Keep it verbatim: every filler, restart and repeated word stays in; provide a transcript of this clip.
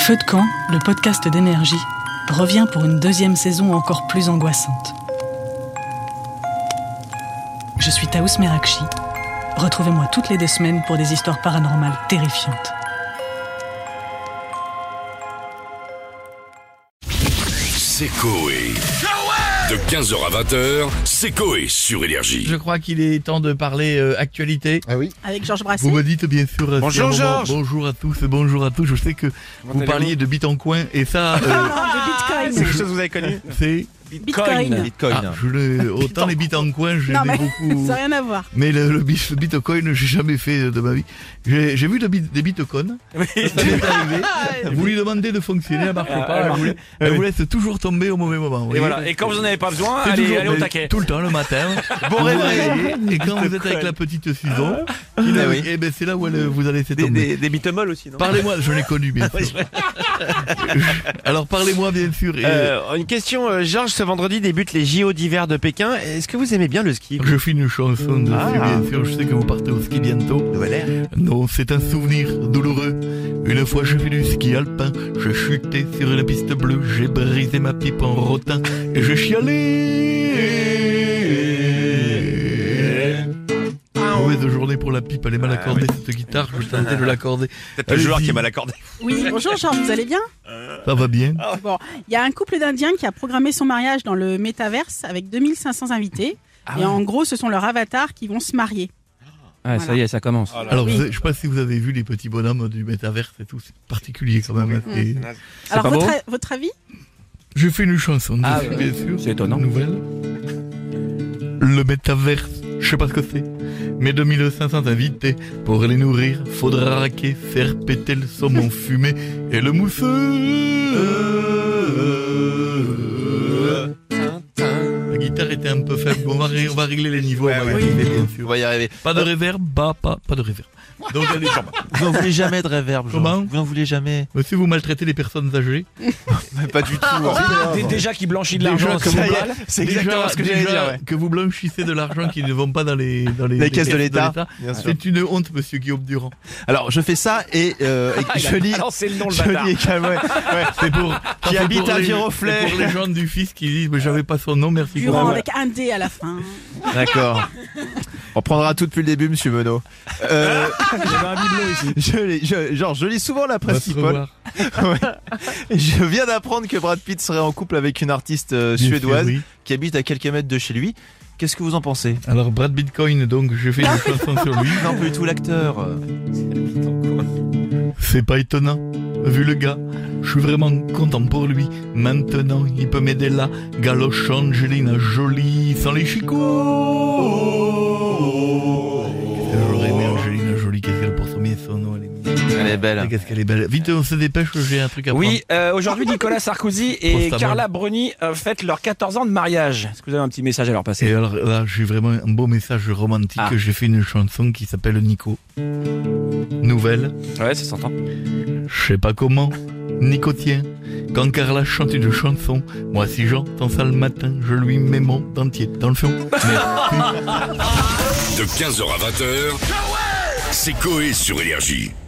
Feu de camp, le podcast d'énergie, revient pour une deuxième saison encore plus angoissante. Je suis Taous Merakchi. Retrouvez-moi toutes les deux semaines pour des histoires paranormales terrifiantes. C'est Coé. De quinze heures à vingt heures, c'est Coé sur Énergie. Je crois qu'il est temps de parler euh, actualité. Ah oui. Avec Georges Brassens. Vous me dites bien sûr. euh, Bonjour, c'est un moment- Georges. Bonjour à tous, bonjour à tous. Je sais que vous parliez de Bitcoin et ça, euh, De Bitcoin. C'est quelque chose que vous avez connu c'est Bitcoin. Bitcoin. ah, je le- autant les Bitcoin, j'ai Non, mais beaucoup. ça n'a rien à voir. Mais le, le bit- le Bitcoin, j'ai jamais fait de ma vie. J'ai, j'ai vu de bit- des Bitcoins. Ça m'est arrivé. Vous lui demandez de fonctionner, elle marche pas. Elle vous, laisse- elle vous laisse toujours tomber au mauvais moment. vous Et voyez. voilà. Et quand vous en avez pas besoin, C'est allez, toujours- allez au mais taquet. Tout le temps, le matin. Bon réveil. Et quand vous êtes avec la petite ciseau, il a- oui. eh ben, c'est là où elle- vous allez laisser Des, tomber. des, des bitomoles aussi, non? Parlez-moi, je l'ai connu bien sûr. Alors parlez-moi bien sûr. Et Euh, une question, euh, Georges, ce vendredi débutent les J O d'hiver de Pékin. Est-ce que vous aimez bien le ski? je fais une chanson dessus, Ah. bien sûr. Je sais que vous partez au ski bientôt. Nouvelle ère. Non, c'est un souvenir douloureux. Une fois j'ai fait du ski alpin, j'ai chuté sur une piste bleue, j'ai brisé ma pipe en rotin et j'ai chialé. Mauvaise journée pour la pipe, elle est mal accordée cette guitare, je tentais de l'accorder. Peut-être le joueur Allez-y. qui est mal accordé. Oui, bonjour Georges, vous allez bien? Ça va bien. Bon, il y a un couple d'Indiens qui a programmé son mariage dans le métaverse avec deux mille cinq cents invités. Et en gros, ce sont leurs avatars qui vont se marier. Ah, ça y est, ça commence. Alors, Oui. vous avez- je sais pas si vous avez vu les petits bonhommes du métaverse et tout, c'est particulier quand même. hein, et- Alors, pas votre, beau a- votre avis? Je fais une chanson Ah, dessus, ouais. bien sûr. C'est étonnant. Une nouvelle. Le métaverse, je sais pas ce que c'est. Mais deux mille cinq cents invités, pour les nourrir, faudra raquer, faire péter le saumon fumé et le mousseux. La guitare était un peu faible, on va, ré- on va régler les niveaux, on va y arriver, bien sûr. On va y arriver. Pas de réverb, pas, pas, pas de réverb. Donc, allez, Vous n'en voulez jamais de réverb, Georges. Comment Vous n'en voulez jamais. monsieur, vous maltraitez les personnes âgées. Pas du tout. Dé- Déjà qui blanchit de Déjà l'argent, que c'est vous- mal. C'est Déjà- exactement ce que j'allais déjà dire, ouais. que vous blanchissez de l'argent qui ne vont pas dans les, dans les, Les caisses de l'État. Bien sûr. C'est une honte, monsieur Guillaume Durand. Alors, je fais ça et, euh, et Ah, il a je lis. balancé le nom, le Je bâtard. lis également- ouais. C'est pour, Qui c'est habite pour à les- Viroflay. c'est pour les gens du fils qui disent, mais j'avais pas son nom, merci. Durant pour- avec un D à la fin. D'accord. On prendra tout depuis le début, monsieur Menot. Euh, je, lis- je, genre, je lis souvent la On va presse se people. revoir. Ouais. Je viens d'apprendre que Brad Pitt serait en couple avec une artiste euh, Bien sûr, suédoise oui. qui habite à quelques mètres de chez lui. Qu'est-ce que vous en pensez? Alors, Brad Bitcoin, donc, j'ai fait une chanson sur lui. Non, plus tout l'acteur. euh. C'est pas étonnant, vu le gars. Je suis vraiment content pour lui. Maintenant, il peut m'aider là. Galoche Angelina Jolie, sans les chicots. Qu'est-ce que j'aurais aimé Angelina Jolie, qu'est-ce qu'elle porte bien son nom, elle est mignonne. Elle est belle. Qu'est-ce qu'elle est belle. Vite, on se dépêche, j'ai un truc à Oui, euh, aujourd'hui, Nicolas Sarkozy et Prostamol. Carla Bruni euh, fêtent leurs quatorze ans de mariage. Est-ce que vous avez un petit message à leur prendre. passer? Et alors là, j'ai vraiment un beau message romantique. Ah. J'ai fait une chanson qui s'appelle Nico. Nouvelle. Ouais, ça s'entend. Je sais pas comment, Nico tient. Quand Carla chante une chanson, moi si j'entends ça le matin, je lui mets mon dentier dans le fion. Mais De quinze heures à vingt heures, c'est Coé sur Énergie.